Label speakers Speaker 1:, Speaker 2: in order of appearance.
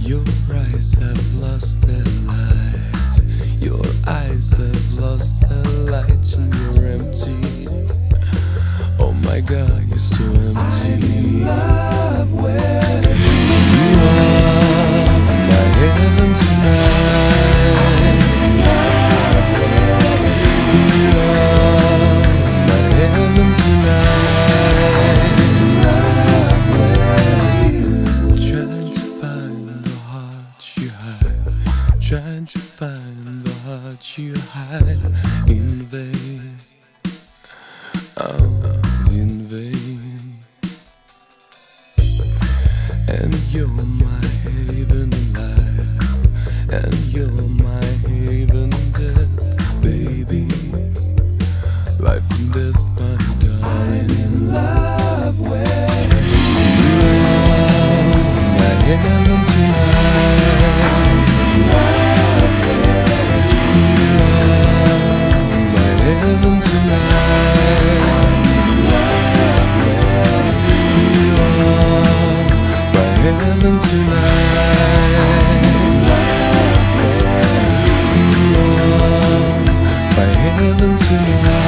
Speaker 1: Your eyes have lost their light. Your eyes have lost their light, and you're empty. Oh my God, you're so empty. I'm in love with you. Are my heaven tonight. You are my heaven tonight. Trying to find the heart you hide. Trying to find the heart you hide in vain. Oh, in vain. And you're my haven in life, and you're my haven in death, baby. Life and death, my darling. I'm in love with you. Are my heaven tonight. I'm in love with you. Are my heaven tonight. I'm in love with you. Are my heaven tonight. I'm in love with you. Are my heaven tonight.